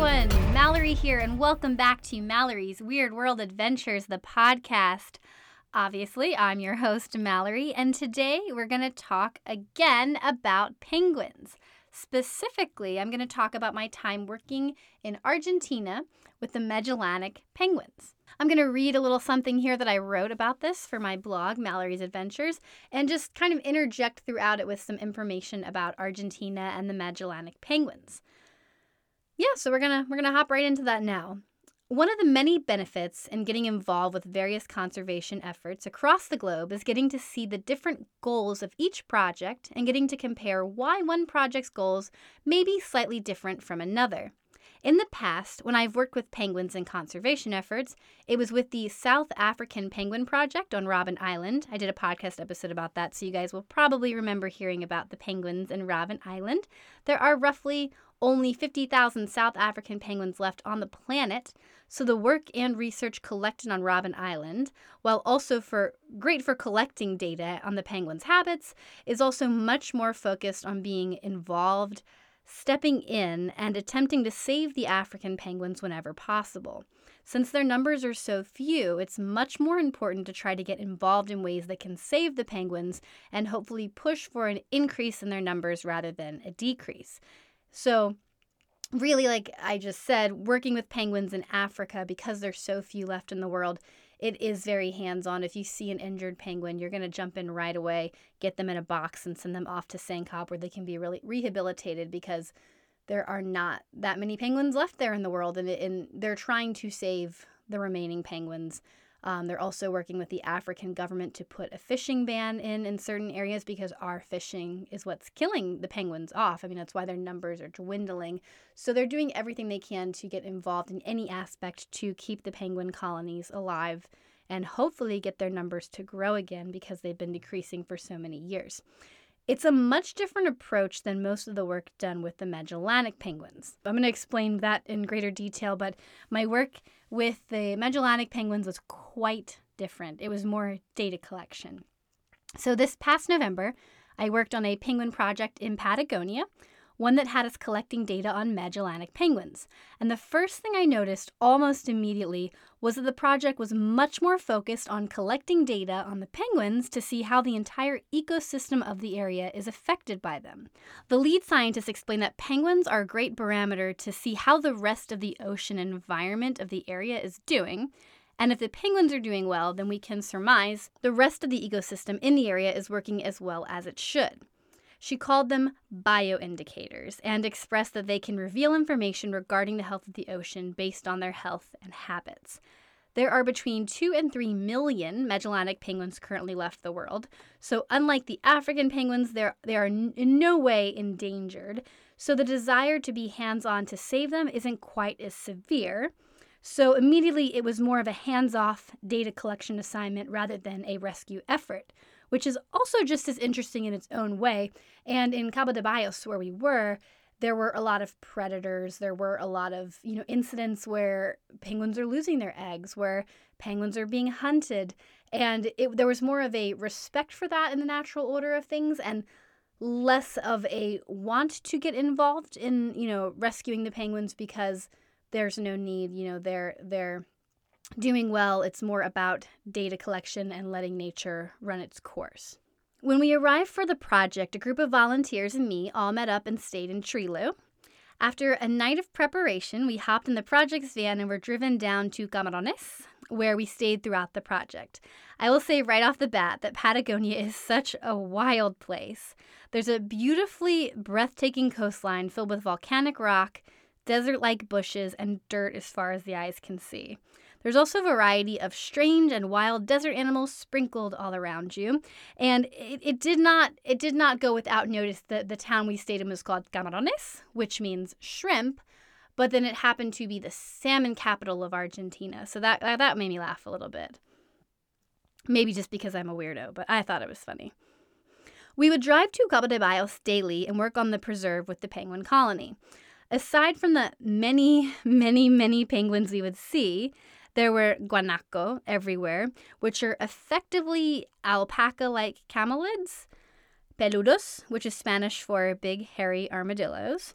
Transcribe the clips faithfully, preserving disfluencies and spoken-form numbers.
everyone, Mallory here, and welcome back to Mallory's Weird World Adventures, the podcast. Obviously, I'm your host, Mallory, and today we're going to talk again about penguins. Specifically, I'm going to talk about my time working in Argentina with the Magellanic penguins. I'm going to read a little something here that I wrote about this for my blog, Mallory's Adventures, and just kind of interject throughout it with some information about Argentina and the Magellanic penguins. Yeah, so we're gonna we're gonna hop right into that now. One of the many benefits in getting involved with various conservation efforts across the globe is getting to see the different goals of each project and getting to compare why one project's goals may be slightly different from another. In the past, when I've worked with penguins in conservation efforts, it was with the South African Penguin Project on Robben Island. I did a podcast episode about that, so you guys will probably remember hearing about the penguins in Robben Island. There are roughly only fifty thousand South African penguins left on the planet, so the work and research collected on Robben Island, while also for great for collecting data on the penguins' habits, is also much more focused on being involved, stepping in, and attempting to save the African penguins whenever possible. Since their numbers are so few, it's much more important to try to get involved in ways that can save the penguins and hopefully push for an increase in their numbers rather than a decrease. So really, like I just said, working with penguins in Africa, because there's so few left in the world, it is very hands-on. If you see an injured penguin, you're going to jump in right away, get them in a box, and send them off to Sangkop where they can be really rehabilitated because there are not that many penguins left there in the world, and, and they're trying to save the remaining penguins. Um, they're also working with the African government to put a fishing ban in in certain areas because our fishing is what's killing the penguins off. I mean, that's why their numbers are dwindling. So they're doing everything they can to get involved in any aspect to keep the penguin colonies alive and hopefully get their numbers to grow again because they've been decreasing for so many years. It's a much different approach than most of the work done with the Magellanic penguins. I'm going to explain that in greater detail, but my work with the Magellanic penguins was quite different. It was more data collection. So this past November, I worked on a penguin project in Patagonia, one that had us collecting data on Magellanic penguins. And the first thing I noticed almost immediately was that the project was much more focused on collecting data on the penguins to see how the entire ecosystem of the area is affected by them. The lead scientist explained that penguins are a great barometer to see how the rest of the ocean environment of the area is doing. And if the penguins are doing well, then we can surmise the rest of the ecosystem in the area is working as well as it should. She called them bioindicators and expressed that they can reveal information regarding the health of the ocean based on their health and habits. There are between two and three million Magellanic penguins currently left the world, so unlike the African penguins, they're, they are in no way endangered, so the desire to be hands-on to save them isn't quite as severe. So immediately it was more of a hands-off data collection assignment rather than a rescue effort, which is also just as interesting in its own way. And in Cabo de Bios, where we were, there were a lot of predators. There were a lot of, you know, incidents where penguins are losing their eggs, where penguins are being hunted. And it, there was more of a respect for that in the natural order of things and less of a want to get involved in, you know, rescuing the penguins because there's no need, you know, they're they're doing well. It's more about data collection and letting nature run its course. When we arrived for the project, a group of volunteers and me all met up and stayed in Trilo. After a night of preparation, we hopped in the project's van and were driven down to Camarones, where we stayed throughout the project. I will say right off the bat that Patagonia is such a wild place. There's a beautifully breathtaking coastline filled with volcanic rock, desert-like bushes, and dirt as far as the eyes can see. There's also a variety of strange and wild desert animals sprinkled all around you. And it, it did not it did not go without notice that the town we stayed in was called Camarones, which means shrimp, but then it happened to be the salmon capital of Argentina. So that that made me laugh a little bit. Maybe just because I'm a weirdo, but I thought it was funny. We would drive to Cabo de Bios daily and work on the preserve with the penguin colony. Aside from the many, many, many penguins we would see, there were guanaco everywhere, which are effectively alpaca-like camelids, peludos, which is Spanish for big, hairy armadillos,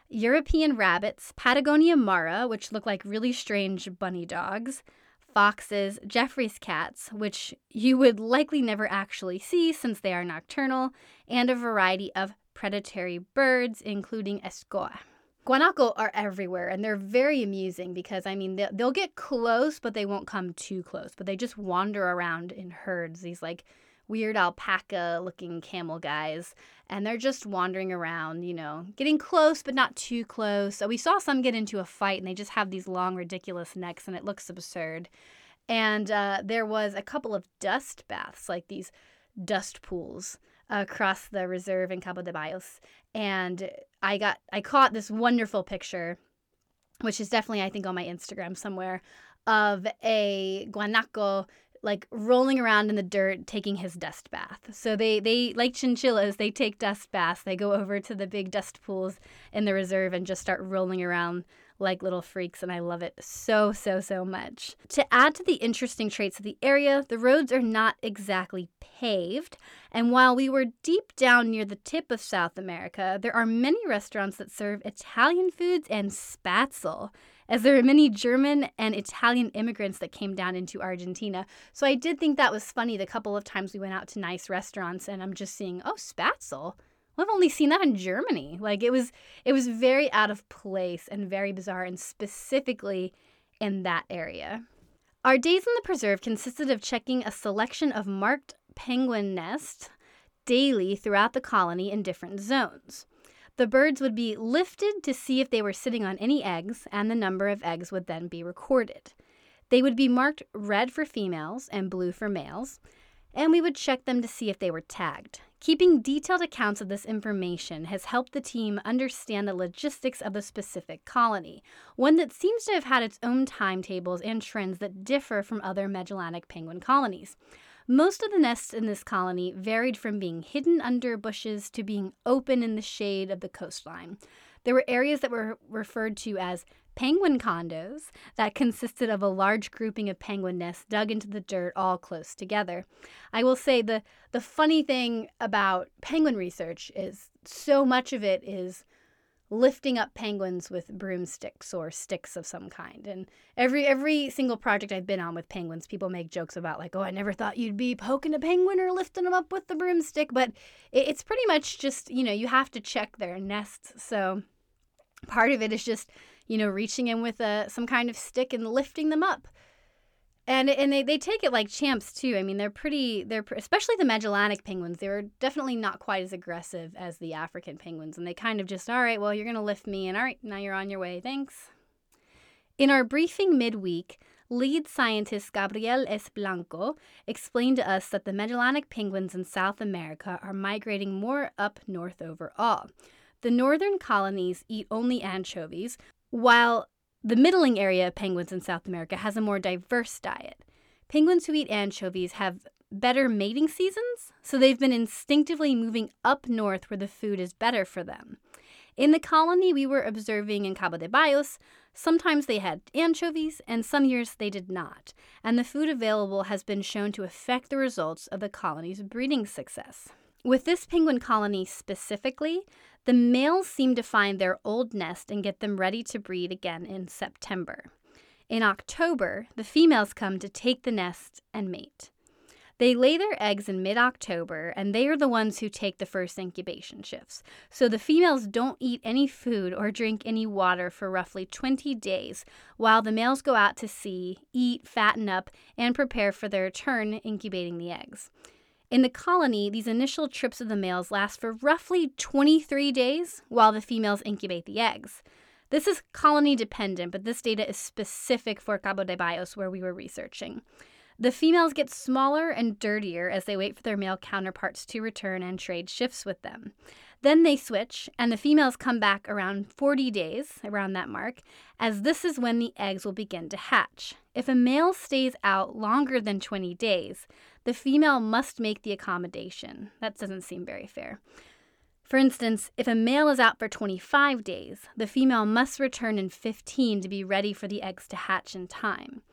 European rabbits, Patagonia mara, which look like really strange bunny dogs, foxes, Jeffrey's cats, which you would likely never actually see since they are nocturnal, and a variety of predatory birds, including escoa. Guanaco are everywhere, and they're very amusing because, I mean, they'll, they'll get close, but they won't come too close. But they just wander around in herds, these, like, weird alpaca-looking camel guys. And they're just wandering around, you know, getting close, but not too close. So we saw some get into a fight, and they just have these long, ridiculous necks, and it looks absurd. And uh, there was a couple of dust baths, like these dust pools across the reserve in Cabo de Bayos. And I got, I caught this wonderful picture, which is definitely, I think, on my Instagram somewhere, of a guanaco like rolling around in the dirt, taking his dust bath. So they, they like chinchillas, they take dust baths. They go over to the big dust pools in the reserve and just start rolling around like little freaks, and I love it so, so, so much. To add to the interesting traits of the area, the roads are not exactly paved, and while we were deep down near the tip of South America, there are many restaurants that serve Italian foods and spatzel, as there are many German and Italian immigrants that came down into Argentina. So I did think that was funny the couple of times we went out to nice restaurants, and I'm just seeing, oh, spatzel? Well, I've only seen that in Germany. Like, it was it was very out of place and very bizarre, and specifically in that area. Our days in the preserve consisted of checking a selection of marked penguin nests daily throughout the colony in different zones. The birds would be lifted to see if they were sitting on any eggs, and the number of eggs would then be recorded. They would be marked red for females and blue for males, and we would check them to see if they were tagged. Keeping detailed accounts of this information has helped the team understand the logistics of the specific colony, one that seems to have had its own timetables and trends that differ from other Magellanic penguin colonies. Most of the nests in this colony varied from being hidden under bushes to being open in the shade of the coastline. There were areas that were referred to as penguin condos that consisted of a large grouping of penguin nests dug into the dirt all close together. I will say the, the funny thing about penguin research is so much of it is lifting up penguins with broomsticks or sticks of some kind. And every every single project I've been on with penguins, people make jokes about like, oh, I never thought you'd be poking a penguin or lifting them up with the broomstick. But it, it's pretty much just, you know, you have to check their nests. So part of it is just, you know, reaching in with a, some kind of stick and lifting them up. And and they, they take it like champs, too. I mean, they're pretty, they're especially the Magellanic penguins. They were definitely not quite as aggressive as the African penguins. And they kind of just, all right, well, you're going to lift me. And all right, now you're on your way. Thanks. In our briefing midweek, lead scientist Gabriel S. Blanco explained to us that the Magellanic penguins in South America are migrating more up north overall. The northern colonies eat only anchovies, while the middling area of penguins in South America has a more diverse diet. Penguins who eat anchovies have better mating seasons, so they've been instinctively moving up north where the food is better for them. In the colony we were observing in Cabo de Bayos, sometimes they had anchovies and some years they did not, and the food available has been shown to affect the results of the colony's breeding success. With this penguin colony specifically, the males seem to find their old nest and get them ready to breed again in September. In October, the females come to take the nest and mate. They lay their eggs in mid-October, and they are the ones who take the first incubation shifts. So the females don't eat any food or drink any water for roughly twenty days, while the males go out to sea, eat, fatten up, and prepare for their turn incubating the eggs. In the colony, these initial trips of the males last for roughly twenty-three days while the females incubate the eggs. This is colony dependent, but this data is specific for Cabo de Bayos where we were researching. The females get smaller and dirtier as they wait for their male counterparts to return and trade shifts with them. Then they switch, and the females come back around forty days, around that mark, as this is when the eggs will begin to hatch. If a male stays out longer than twenty days, the female must make the accommodation. That doesn't seem very fair. For instance, if a male is out for twenty-five days, the female must return in fifteen to be ready for the eggs to hatch in time.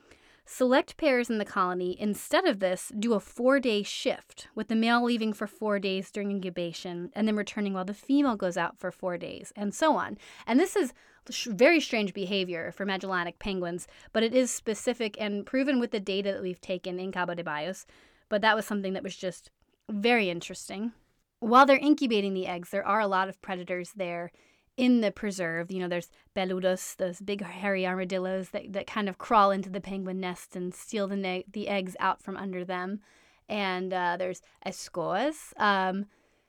Select pairs in the colony, instead of this, do a four-day shift, with the male leaving for four days during incubation and then returning while the female goes out for four days, and so on. And this is very strange behavior for Magellanic penguins, but it is specific and proven with the data that we've taken in Cabo de Bayos. But that was something that was just very interesting. While they're incubating the eggs, there are a lot of predators there in the preserve. You know, there's peludos, those big hairy armadillos that, that kind of crawl into the penguin nests and steal the ne- the eggs out from under them. And uh, there's escoas. Um,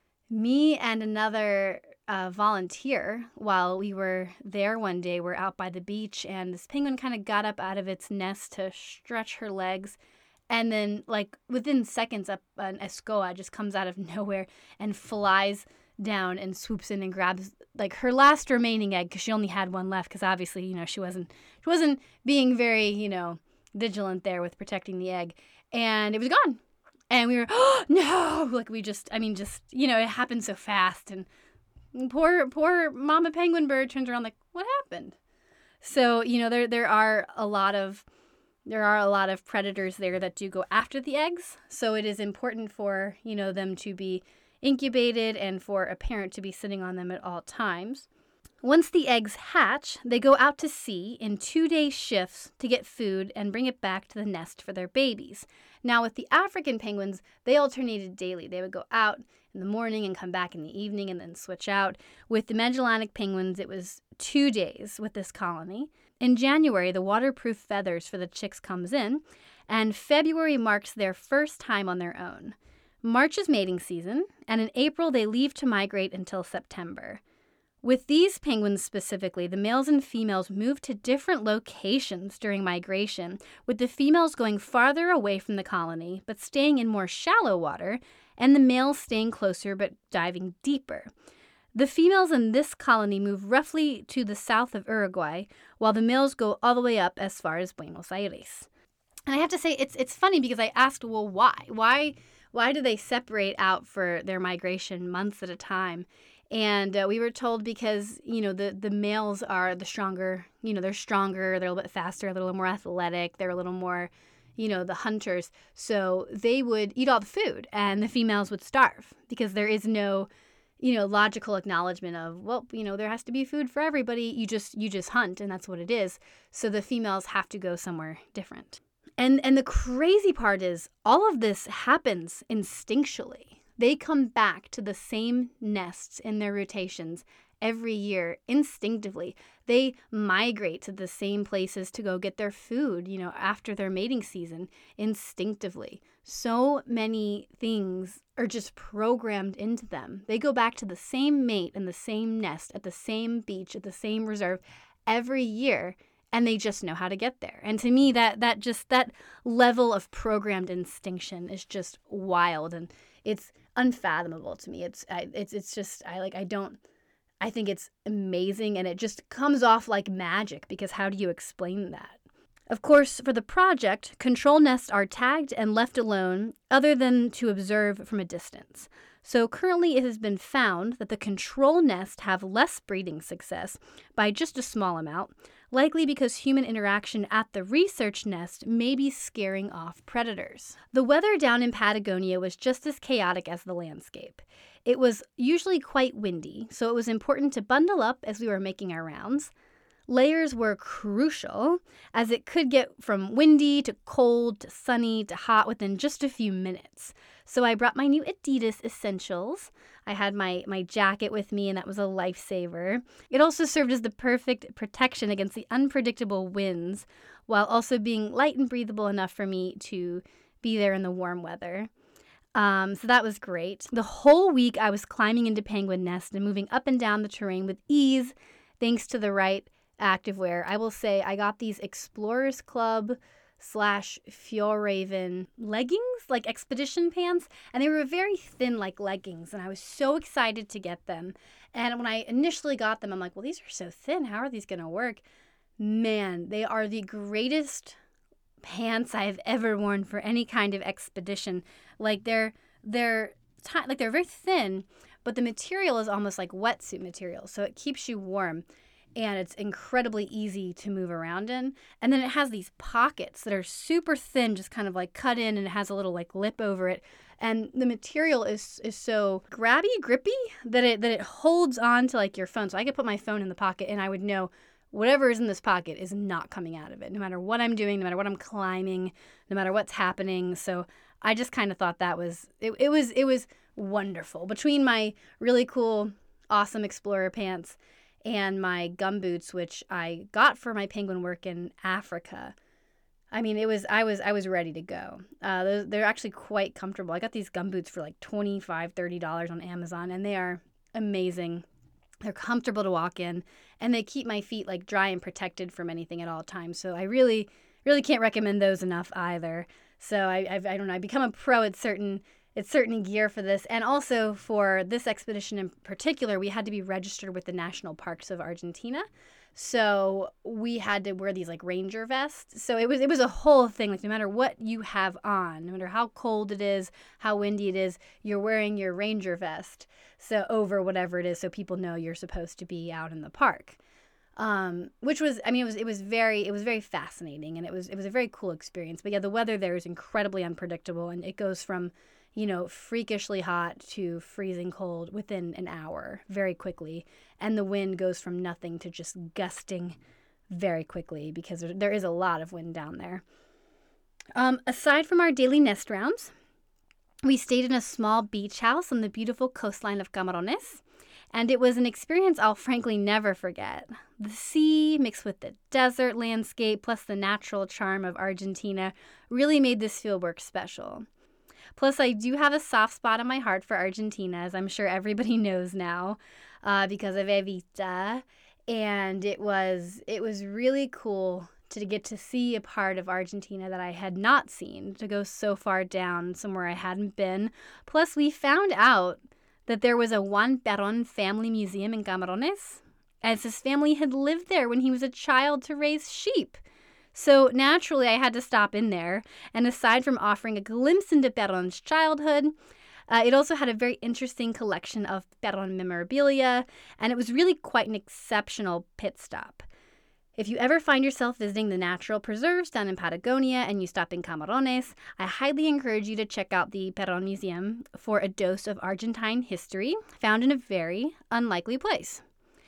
me and another uh, volunteer, while we were there one day, we're out by the beach, and this penguin kind of got up out of its nest to stretch her legs. And then, like, within seconds, up an escoa just comes out of nowhere and flies down and swoops in and grabs like her last remaining egg, because she only had one left, because obviously, you know, she wasn't she wasn't being very, you know, vigilant there with protecting the egg, and it was gone. And we were, oh no, like we just I mean just you know, it happened so fast, and poor poor mama penguin bird turns around like, what happened? So, you know, there there are a lot of there are a lot of predators there that do go after the eggs, so it is important for, you know, them to be incubated and for a parent to be sitting on them at all times. Once the eggs hatch, they go out to sea in two-day shifts to get food and bring it back to the nest for their babies. Now, with the African penguins, they alternated daily. They would go out in the morning and come back in the evening and then switch out. With the Magellanic penguins, it was two days with this colony. In January, the waterproof feathers for the chicks comes in, and February marks their first time on their own. March is mating season, and in April they leave to migrate until September. With these penguins specifically, the males and females move to different locations during migration, with the females going farther away from the colony but staying in more shallow water, and the males staying closer but diving deeper. The females in this colony move roughly to the south of Uruguay, while the males go all the way up as far as Buenos Aires. And I have to say, it's it's funny because I asked, well, why? Why why do they separate out for their migration months at a time? And uh, we were told because, you know, the, the males are the stronger, you know, they're stronger, they're a little bit faster, a little more athletic, they're a little more, you know, the hunters. So they would eat all the food and the females would starve because there is no, you know, logical acknowledgement of, well, you know, there has to be food for everybody. You just you just hunt, and that's what it is. So the females have to go somewhere different. And and the crazy part is all of this happens instinctually. They come back to the same nests in their rotations every year instinctively. They migrate to the same places to go get their food, you know, after their mating season instinctively. So many things are just programmed into them. They go back to the same mate in the same nest at the same beach at the same reserve every year, and they just know how to get there. And to me, that that just that level of programmed instinction is just wild, and it's unfathomable to me. It's I, it's it's just I like I don't I think it's amazing, and it just comes off like magic, because how do you explain that? Of course, for the project, control nests are tagged and left alone other than to observe from a distance. So currently it has been found that the control nests have less breeding success by just a small amount, likely because human interaction at the research nest may be scaring off predators. The weather down in Patagonia was just as chaotic as the landscape. It was usually quite windy, so it was important to bundle up as we were making our rounds. Layers were crucial, as it could get from windy to cold to sunny to hot within just a few minutes. So I brought my new Adidas Essentials. I had my, my jacket with me, and that was a lifesaver. It also served as the perfect protection against the unpredictable winds, while also being light and breathable enough for me to be there in the warm weather. Um, so that was great. The whole week I was climbing into penguin nests and moving up and down the terrain with ease, thanks to the right activewear. I will say I got these Explorers Club slash Fjallraven leggings, like expedition pants, and they were very thin like leggings, and I was so excited to get them. And when I initially got them, I'm like, well, these are so thin. How are these going to work? Man, they are the greatest pants I've ever worn for any kind of expedition. Like they're they're t- like they're very thin, but the material is almost like wetsuit material, so it keeps you warm. and it's incredibly easy to move around in. And then it has these pockets that are super thin, just kind of like cut in, and it has a little like lip over it. And the material is is so grabby, grippy that it that it holds on to like your phone. So I could put my phone in the pocket and I would know whatever is in this pocket is not coming out of it, no matter what I'm doing, no matter what I'm climbing, no matter what's happening. So I just kind of thought that was it, it was it was wonderful. Between my really cool, awesome Explorer pants and my gum boots, which I got for my penguin work in Africa, I mean, it was I was I was ready to go. Uh, they're, they're actually quite comfortable. I got these gum boots for like twenty-five dollars, thirty dollars on Amazon, and they are amazing. They're comfortable to walk in, and they keep my feet like dry and protected from anything at all times. So I really, really can't recommend those enough either. So I, I've, I don't know. I become a pro at certain at certain gear for this, and also for this expedition in particular, we had to be registered with the national parks of Argentina. So we had to wear these like ranger vests. So it was it was a whole thing. Like no matter what you have on, no matter how cold it is, how windy it is, you're wearing your ranger vest. So over whatever it is, so people know you're supposed to be out in the park. Um, which was, I mean, it was it was very it was very fascinating, and it was it was a very cool experience. But yeah, the weather there is incredibly unpredictable, and it goes from, you know, freakishly hot to freezing cold within an hour very quickly. And the wind goes from nothing to just gusting very quickly because there, there is a lot of wind down there. Um, aside from our daily nest rounds, we stayed in a small beach house on the beautiful coastline of Camarones. And it was an experience I'll frankly never forget. The sea mixed with the desert landscape plus the natural charm of Argentina really made this fieldwork special. Plus, I do have a soft spot in my heart for Argentina, as I'm sure everybody knows now, uh, because of Evita. And it was it was really cool to get to see a part of Argentina that I had not seen, to go so far down somewhere I hadn't been. Plus, we found out that there was a Juan Perón family museum in Camarones, as his family had lived there when he was a child to raise sheep. So naturally, I had to stop in there, and aside from offering a glimpse into Perón's childhood, uh, it also had a very interesting collection of Perón memorabilia, and it was really quite an exceptional pit stop. If you ever find yourself visiting the natural preserves down in Patagonia and you stop in Camarones, I highly encourage you to check out the Perón Museum for a dose of Argentine history found in a very unlikely place.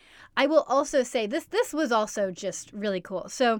I will also say this, this was also just really cool. So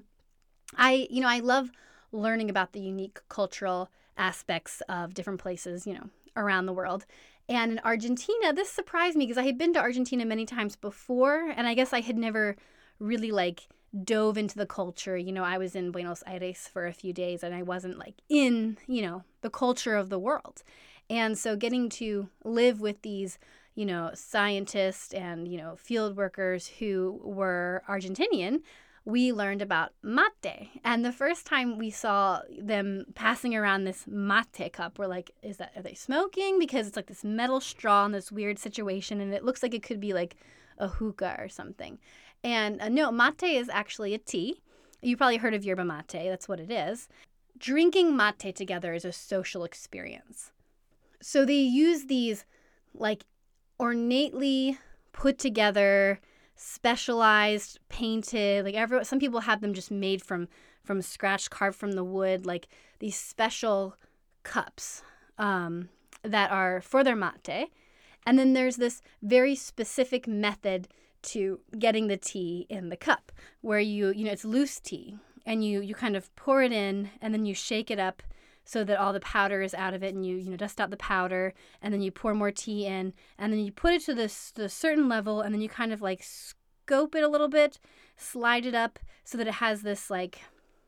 I, you know, I love learning about the unique cultural aspects of different places, you know, around the world. And in Argentina, this surprised me because I had been to Argentina many times before, and I guess I had never really like dove into the culture. You know, I was in Buenos Aires for a few days and I wasn't like in, you know, the culture of the world. And so getting to live with these, you know, scientists and, you know, field workers who were Argentinian, we learned about mate. And the first time we saw them passing around this mate cup, we're like, is that, are they smoking? Because it's like this metal straw in this weird situation, and it looks like it could be like a hookah or something. And uh, no, mate is actually a tea. You probably heard of yerba mate. That's what it is. Drinking mate together is a social experience. So they use these like ornately put together, specialized, painted, like every, some people have them just made from from scratch, carved from the wood, like these special cups um, that are for their mate. And then there's this very specific method to getting the tea in the cup, where you, you know, it's loose tea, and you you kind of pour it in, and then you shake it up so that all the powder is out of it, and you you know dust out the powder, and then you pour more tea in, and then you put it to this to a certain level, and then you kind of like scope it a little bit, slide it up so that it has this like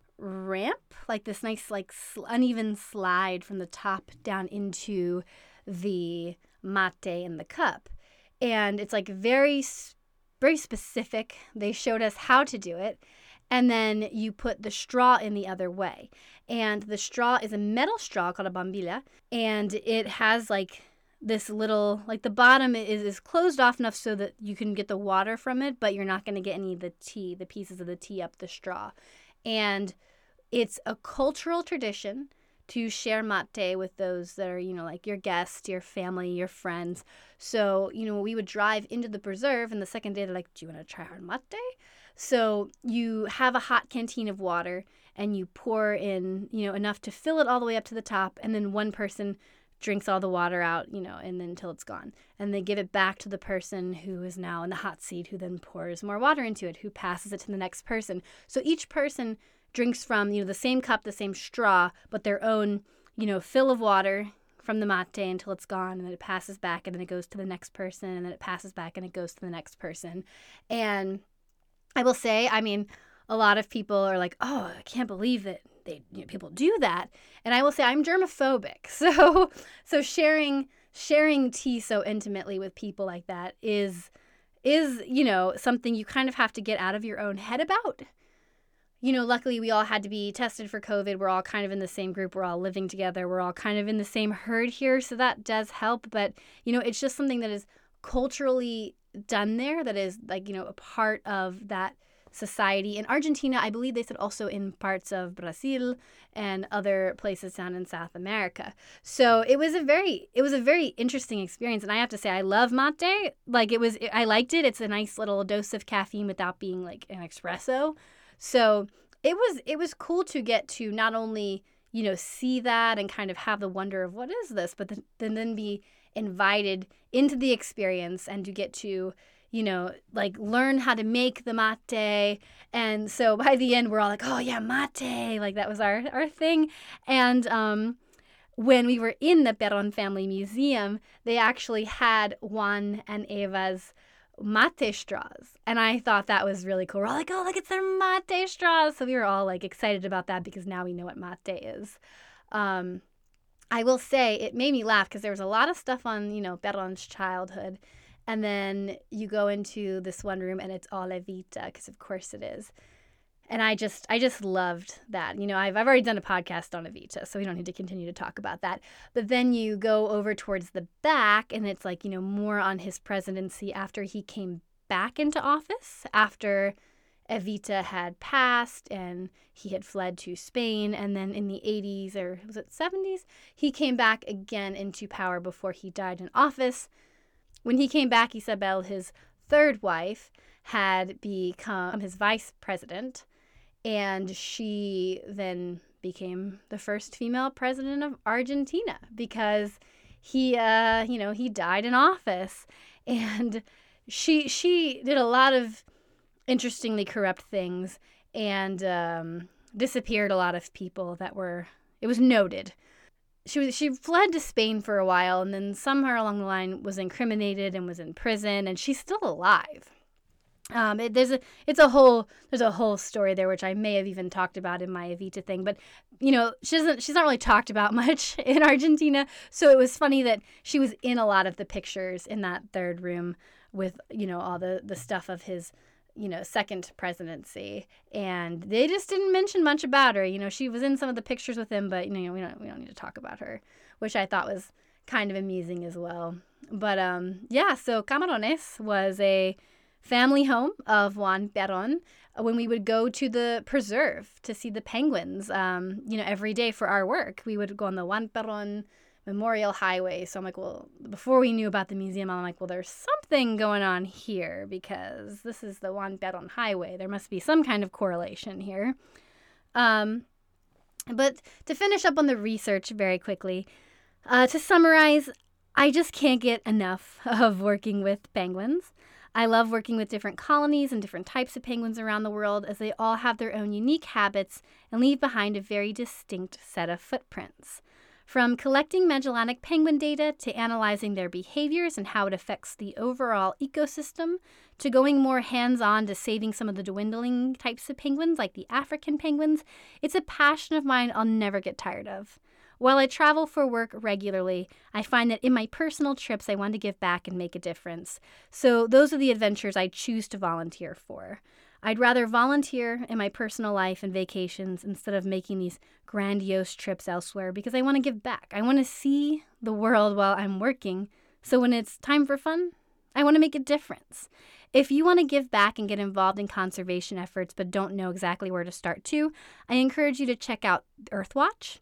ramp, like this nice like sl- uneven slide from the top down into the mate in the cup. And it's like very very specific. They showed us how to do it. And then you put the straw in the other way. And the straw is a metal straw called a bombilla. And it has like this little, like the bottom is, is closed off enough so that you can get the water from it, but you're not going to get any of the tea, the pieces of the tea up the straw. And it's a cultural tradition to share mate with those that are, you know, like your guests, your family, your friends. So, you know, we would drive into the preserve, and the second day they're like, do you want to try our mate? So you have a hot canteen of water, and you pour in, you know, enough to fill it all the way up to the top, and then one person drinks all the water out, you know, and then until it's gone. And they give it back to the person who is now in the hot seat, who then pours more water into it, who passes it to the next person. So each person drinks from, you know, the same cup, the same straw, but their own, you know, fill of water from the mate until it's gone, and then it passes back, and then it goes to the next person, and then it passes back, and it goes to the next person. And I will say, I mean, a lot of people are like, oh, I can't believe that they, you know, people do that. And I will say I'm germophobic. So so sharing sharing tea so intimately with people like that is, is you know, something you kind of have to get out of your own head about. You know, luckily we all had to be tested for COVID. We're all kind of in the same group. We're all living together. We're all kind of in the same herd here. So that does help. But, you know, it's just something that is culturally done there, that is like, you know, a part of that society. In Argentina, I believe they said also in parts of Brazil and other places down in South America. So it was a very, it was a very interesting experience. And I have to say, I love mate. Like it was, I liked it. It's a nice little dose of caffeine without being like an espresso. So it was, it was cool to get to not only, you know, see that and kind of have the wonder of what is this, but then, then be invited into the experience and to get to, you know, like learn how to make the mate. And so by the end, we're all like, oh yeah, mate. Like that was our, our thing. And um, when we were in the Perón Family Museum, they actually had Juan and Eva's mate straws. And I thought that was really cool. We're all like, oh, look, it's their mate straws. So we were all like excited about that because now we know what mate is. Um, I will say it made me laugh because there was a lot of stuff on, you know, Perón's childhood. And then you go into this one room and it's all Evita, because of course it is. And I just I just loved that. You know, I've, I've already done a podcast on Evita, so we don't need to continue to talk about that. But then you go over towards the back and it's like, you know, more on his presidency after he came back into office, after Evita had passed and he had fled to Spain. And then in the eighties, or was it seventies, he came back again into power before he died in office. When he came back, Isabel, his third wife, had become his vice president, and she then became the first female president of Argentina because he, uh, you know, he died in office, and she she did a lot of interestingly corrupt things and um, disappeared a lot of people that were. It was noted. She was she fled to Spain for a while, and then somewhere along the line was incriminated and was in prison, and she's still alive. Um, it, there's a it's a whole there's a whole story there, which I may have even talked about in my Evita thing. But you know, she doesn't she's not really talked about much in Argentina. So it was funny that she was in a lot of the pictures in that third room with, you know, all the the stuff of his, you know, second presidency, and they just didn't mention much about her. You know, she was in some of the pictures with him, but you know, we don't we don't need to talk about her, which I thought was kind of amusing as well. But um, yeah, so Camarones was a family home of Juan Perón. When we would go to the preserve to see the penguins, um, you know, every day for our work, we would go on the Juan Perón Memorial Highway. So I'm like, well, before we knew about the museum, I'm like, well, there's something going on here because this is the Juan Perón Highway. There must be some kind of correlation here. Um, but to finish up on the research very quickly, uh, to summarize, I just can't get enough of working with penguins. I love working with different colonies and different types of penguins around the world, as they all have their own unique habits and leave behind a very distinct set of footprints. From collecting Magellanic penguin data to analyzing their behaviors and how it affects the overall ecosystem, to going more hands-on to saving some of the dwindling types of penguins like the African penguins, it's a passion of mine I'll never get tired of. While I travel for work regularly, I find that in my personal trips I want to give back and make a difference. So those are the adventures I choose to volunteer for. I'd rather volunteer in my personal life and vacations instead of making these grandiose trips elsewhere because I want to give back. I want to see the world while I'm working. So when it's time for fun, I want to make a difference. If you want to give back and get involved in conservation efforts but don't know exactly where to start to, I encourage you to check out Earthwatch.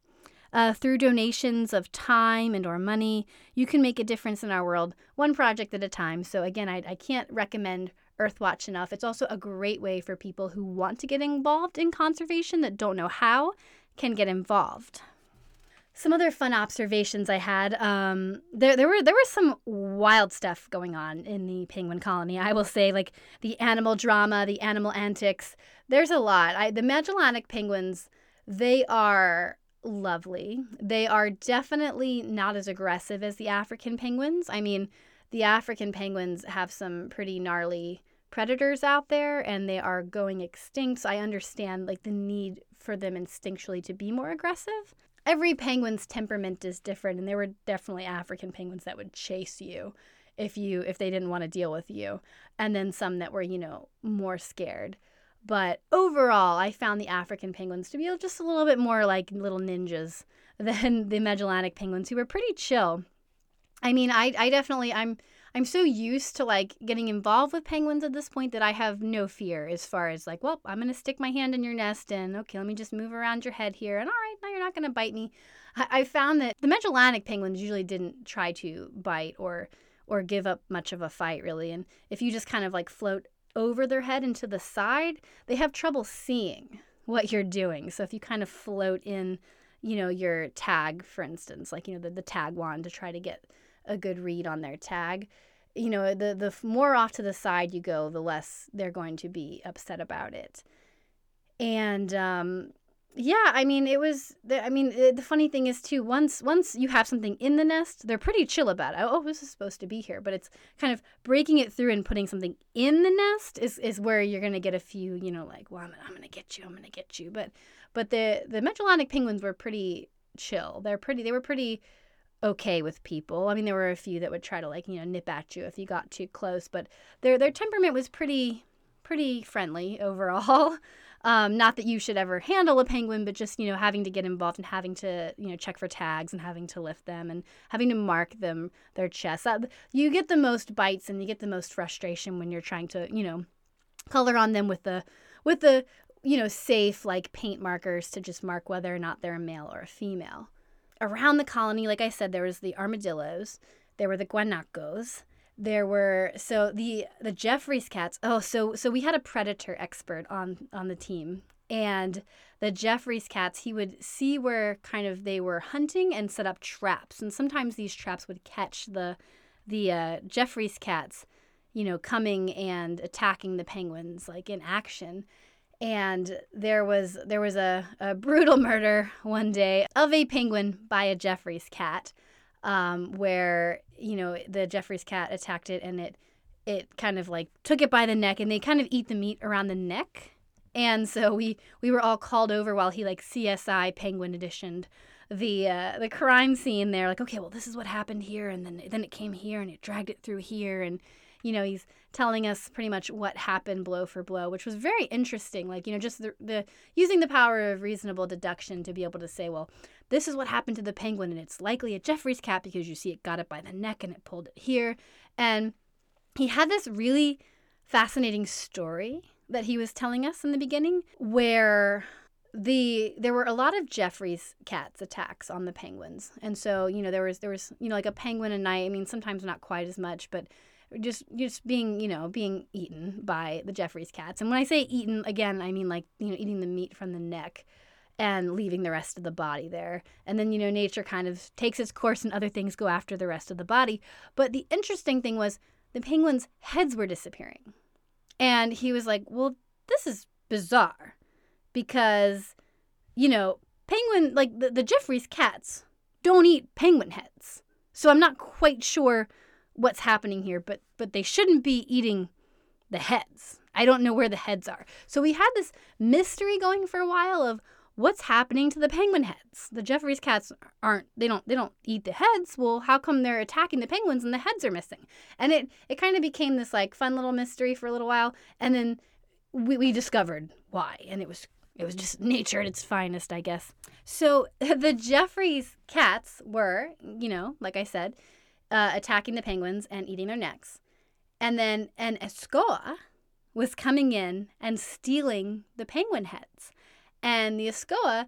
Uh, through donations of time and or money, you can make a difference in our world, one project at a time. So again, I, I can't recommend Earthwatch enough. It's also a great way for people who want to get involved in conservation that don't know how, can get involved. Some other fun observations I had. Um, there, there were there was some wild stuff going on in the penguin colony. I will say, like the animal drama, the animal antics. There's a lot. I, the Magellanic penguins, they are lovely. They are definitely not as aggressive as the African penguins. I mean, the African penguins have some pretty gnarly predators out there, and they are going extinct. So I understand like the need for them instinctually to be more aggressive. Every penguin's temperament is different, and there were definitely African penguins that would chase you if you if they didn't want to deal with you, and then some that were, you know, more scared. But overall, I found the African penguins to be just a little bit more like little ninjas than the Magellanic penguins, who were pretty chill. I mean, I I definitely I'm I'm so used to like getting involved with penguins at this point that I have no fear as far as like, well, I'm going to stick my hand in your nest and okay, let me just move around your head here. And all right, now you're not going to bite me. I, I found that the Magellanic penguins usually didn't try to bite or or give up much of a fight really. And if you just kind of like float over their head and to the side, they have trouble seeing what you're doing. So if you kind of float in, you know, your tag, for instance, like, you know, the, the tag wand to try to get a good read on their tag, you know, the the more off to the side you go, the less they're going to be upset about it. And um, yeah, I mean, it was, the, I mean, it, the funny thing is too, once once you have something in the nest, they're pretty chill about it. Oh, this is supposed to be here, but it's kind of breaking it through and putting something in the nest is, is where you're going to get a few, you know, like, well, I'm, I'm going to get you, I'm going to get you. But but the, the Magellanic penguins were pretty chill. They're pretty, they were pretty okay with people. I mean, there were a few that would try to like, you know, nip at you if you got too close, but their their temperament was pretty pretty friendly overall. Um, not that you should ever handle a penguin, but just, you know, having to get involved and having to, you know, check for tags and having to lift them and having to mark them, their chests. That, you get the most bites and you get the most frustration when you're trying to, you know, color on them with the, with the, you know, safe like paint markers to just mark whether or not they're a male or a female. Around the colony, like I said, there was the armadillos, there were the guanacos, there were, so the the Jeffries cats, oh, so so we had a predator expert on, on the team, and the Jeffries cats, he would see where kind of they were hunting and set up traps, and sometimes these traps would catch the, the uh, Jeffries cats, you know, coming and attacking the penguins, like in action. And there was there was a, a brutal murder one day of a penguin by a Jeffries cat, um, where, you know, the Jeffries cat attacked it and it it kind of like took it by the neck, and they kind of eat the meat around the neck. And so we, we were all called over while he like C S I Penguin editioned the uh, the crime scene there. Like, okay, well, this is what happened here, and then then it came here and it dragged it through here, and you know, he's telling us pretty much what happened blow for blow, which was very interesting. Like, you know, just the, the using the power of reasonable deduction to be able to say, well, this is what happened to the penguin, and it's likely a Jeffries cat because you see it got it by the neck and it pulled it here. And he had this really fascinating story that he was telling us in the beginning where the there were a lot of Jeffries cats attacks on the penguins. And so, you know, there was there was, you know, like a penguin a night. I mean, sometimes not quite as much, but just just being, you know, being eaten by the Jeffries cats. And when I say eaten, again, I mean like, you know, eating the meat from the neck and leaving the rest of the body there. And then, you know, nature kind of takes its course and other things go after the rest of the body. But the interesting thing was the penguins' heads were disappearing. And he was like, well, this is bizarre because, you know, penguin, like the, the Jeffries cats don't eat penguin heads. So I'm not quite sure what's happening here, but but they shouldn't be eating the heads. I don't know where the heads are. So we had this mystery going for a while of what's happening to the penguin heads. The Jeffries cats aren't, they don't they don't eat the heads. Well, how come they're attacking the penguins and the heads are missing? And it it kind of became this like fun little mystery for a little while, and then we, we discovered why, and it was it was just nature at its finest, I guess. So the Jeffries cats were, you know, like I said, Uh, attacking the penguins and eating their necks. And then an Escoa was coming in and stealing the penguin heads. And the Escoa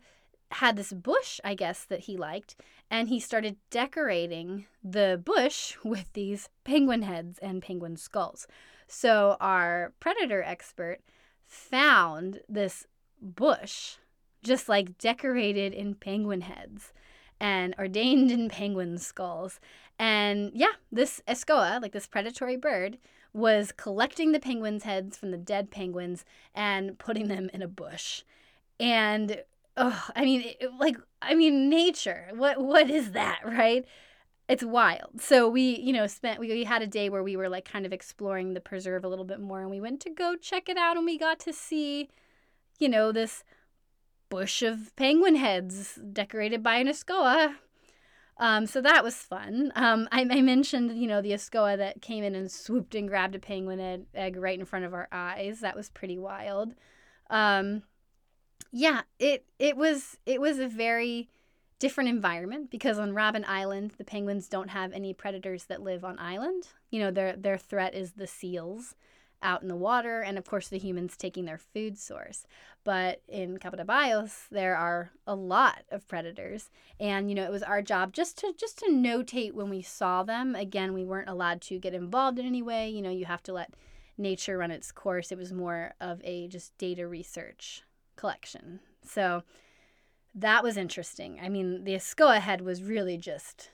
had this bush, I guess, that he liked, and he started decorating the bush with these penguin heads and penguin skulls. So our predator expert found this bush just like decorated in penguin heads and ordained in penguin skulls. And yeah, this Escoa, like this predatory bird, was collecting the penguins' heads from the dead penguins and putting them in a bush. And oh, I mean, it, like, I mean, nature. What what is that, right? It's wild. So we, you know, spent we, we had a day where we were like kind of exploring the preserve a little bit more, and we went to go check it out, and we got to see, you know, this bush of penguin heads decorated by an Escoa. Um, so that was fun. Um, I, I mentioned, you know, the Escoa that came in and swooped and grabbed a penguin egg, egg right in front of our eyes. That was pretty wild. Um, yeah, it it was it was a very different environment because on Robben Island, the penguins don't have any predators that live on island. You know, their their threat is the seals out in the water, and of course the humans taking their food source. But in Cabo de Bios, there are a lot of predators, and you know, it was our job just to just to notate when we saw them. Again, we weren't allowed to get involved in any way. You know, you have to let nature run its course. It was more of a just data research collection. So that was interesting. I mean, the Escoa head was really just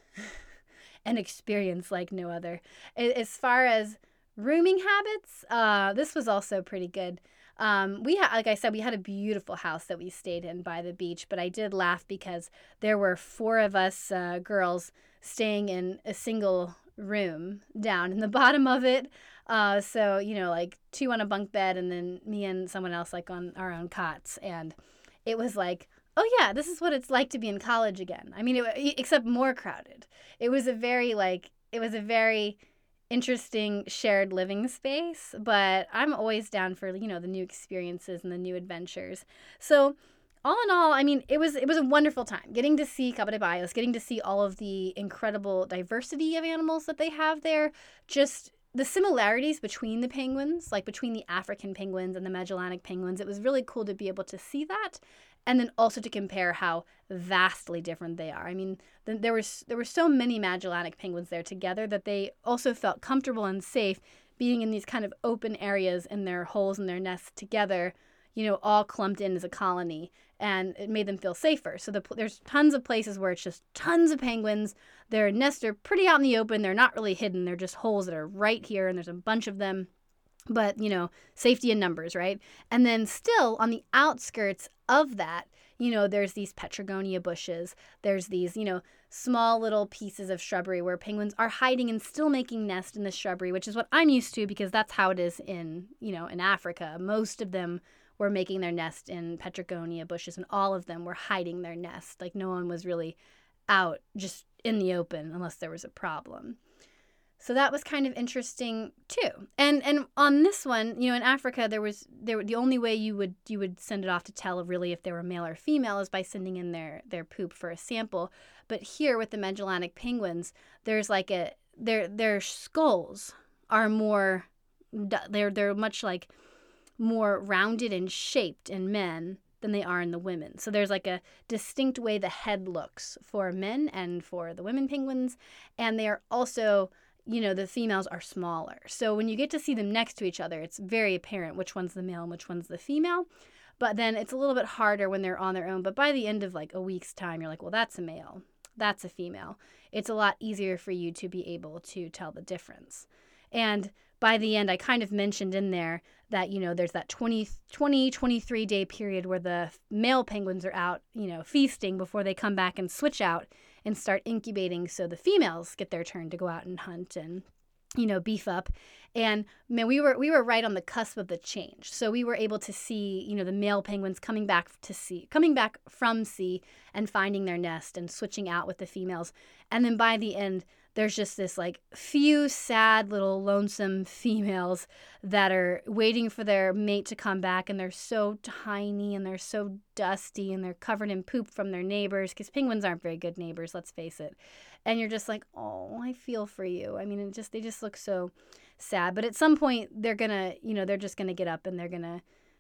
an experience like no other. As far as rooming habits, uh, this was also pretty good. Um, we had, like I said, we had a beautiful house that we stayed in by the beach, but I did laugh because there were four of us uh, girls staying in a single room down in the bottom of it. Uh, so, you know, like two on a bunk bed and then me and someone else like on our own cots. And it was like, oh yeah, this is what it's like to be in college again. I mean, it, except more crowded. It was a very like, it was a very interesting shared living space, but I'm always down for, you know, the new experiences and the new adventures. So all in all, I mean, it was it was a wonderful time getting to see Cabo de Bios, getting to see all of the incredible diversity of animals that they have there, just the similarities between the penguins, like between the African penguins and the Magellanic penguins. It was really cool to be able to see that, and then also to compare how vastly different they are. I mean, th- there was there were so many Magellanic penguins there together that they also felt comfortable and safe being in these kind of open areas in their holes in their nests together, you know, all clumped in as a colony, and it made them feel safer. So the, there's tons of places where it's just tons of penguins. Their nests are pretty out in the open. They're not really hidden. They're just holes that are right here, and there's a bunch of them. But, you know, safety in numbers, right? And then still on the outskirts of that, you know, there's these petragonia bushes. There's these, you know, small little pieces of shrubbery where penguins are hiding and still making nests in the shrubbery, which is what I'm used to because that's how it is in, you know, in Africa. Most of them were making their nest in petragonia bushes, and all of them were hiding their nest. Like no one was really out just in the open unless there was a problem. So that was kind of interesting too. And and on this one, you know, in Africa, there was there the only way you would you would send it off to tell really if they were male or female is by sending in their their poop for a sample. But here with the Magellanic penguins, there's like a their their skulls are more they're they're much like more rounded and shaped in men than they are in the women. So there's like a distinct way the head looks for men and for the women penguins, and they are also, you know, the females are smaller. So when you get to see them next to each other, it's very apparent which one's the male and which one's the female. But then it's a little bit harder when they're on their own. But by the end of like a week's time, you're like, well, that's a male. That's a female. It's a lot easier for you to be able to tell the difference. And by the end, I kind of mentioned in there that, you know, there's that twenty, twenty, twenty-three day period where the male penguins are out, you know, feasting before they come back and switch out and start incubating. So the females get their turn to go out and hunt and, you know, beef up. And man, we were we were right on the cusp of the change. So we were able to see, you know, the male penguins coming back to sea, coming back from sea and finding their nest and switching out with the females. And then by the end, there's just this like few sad little lonesome females that are waiting for their mate to come back, and they're so tiny and they're so dusty and they're covered in poop from their neighbors because penguins aren't very good neighbors, let's face it. And you're just like, oh, I feel for you. I mean, it just they just look so sad. But at some point they're gonna, you know, they're just gonna get up and they're gonna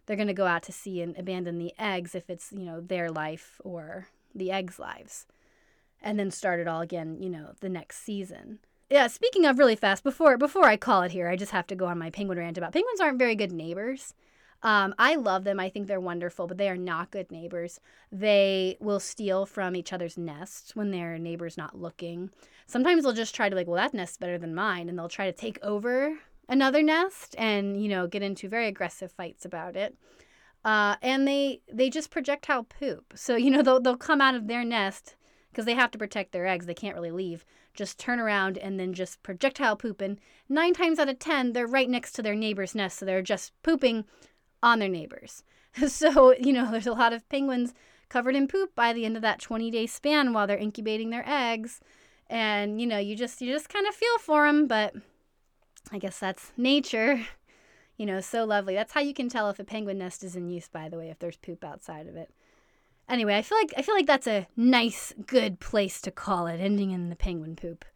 they're going to go out to sea and abandon the eggs if it's, you know, their life or the eggs' lives. And then start it all again, you know, the next season. Yeah, speaking of really fast, before before I call it here, I just have to go on my penguin rant about penguins aren't very good neighbors. Um, I love them. I think they're wonderful, but they are not good neighbors. They will steal from each other's nests when their neighbor's not looking. Sometimes they'll just try to like, well, that nest's better than mine, and they'll try to take over another nest and, you know, get into very aggressive fights about it. Uh, and they they just projectile poop. So, you know, they'll, they'll come out of their nest because they have to protect their eggs. They can't really leave. Just turn around and then just projectile poop. And nine times out of ten, they're right next to their neighbor's nest. So they're just pooping on their neighbors. So, you know, there's a lot of penguins covered in poop by the end of that twenty-day span while they're incubating their eggs. And, you know, you just you just kind of feel for them, but I guess that's nature. You know, so lovely. That's how you can tell if a penguin nest is in use, by the way, if there's poop outside of it. Anyway, I feel like I feel like that's a nice, good place to call it, ending in the penguin poop.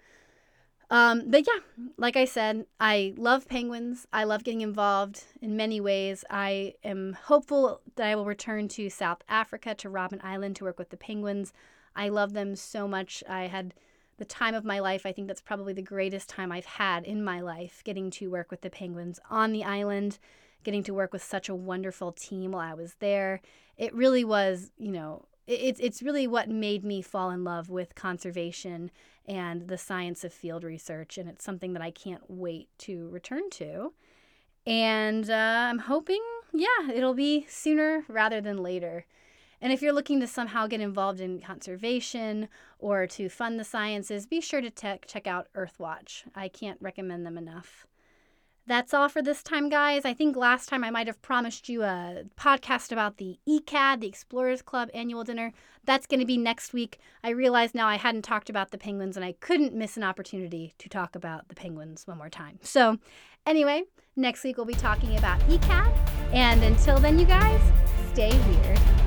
Um, but yeah, like I said, I love penguins. I love getting involved in many ways. I am hopeful that I will return to South Africa, to Robben Island, to work with the penguins. I love them so much. I had the time of my life. I think that's probably the greatest time I've had in my life, getting to work with the penguins on the island, getting to work with such a wonderful team while I was there. It really was, you know, It's it's really what made me fall in love with conservation and the science of field research, and it's something that I can't wait to return to. And uh, I'm hoping, yeah, it'll be sooner rather than later. And if you're looking to somehow get involved in conservation or to fund the sciences, be sure to te- check out Earthwatch. I can't recommend them enough. That's all for this time, guys. I think last time I might have promised you a podcast about the E C A D, the Explorers Club annual dinner. That's going to be next week. I realize now I hadn't talked about the penguins, and I couldn't miss an opportunity to talk about the penguins one more time. So anyway, next week we'll be talking about E C A D. And until then, you guys, stay weird.